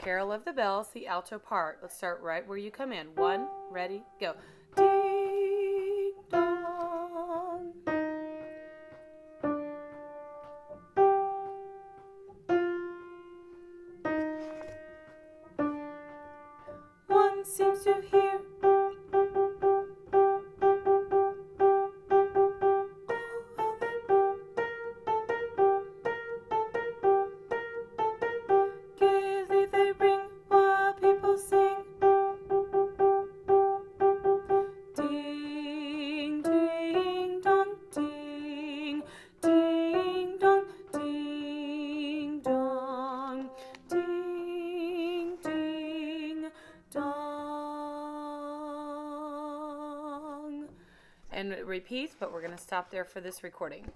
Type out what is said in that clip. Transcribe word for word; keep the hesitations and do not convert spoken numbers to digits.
Carol of the Bells, the alto part. Let's start right where you come in. One, ready, go. Ding dong. One seems to hear gaily they ring while people sing. Ding, ding, dong, ding, ding, dong, ding, dong, ding, ding, dong. And it repeats, but we're going to stop there for this recording.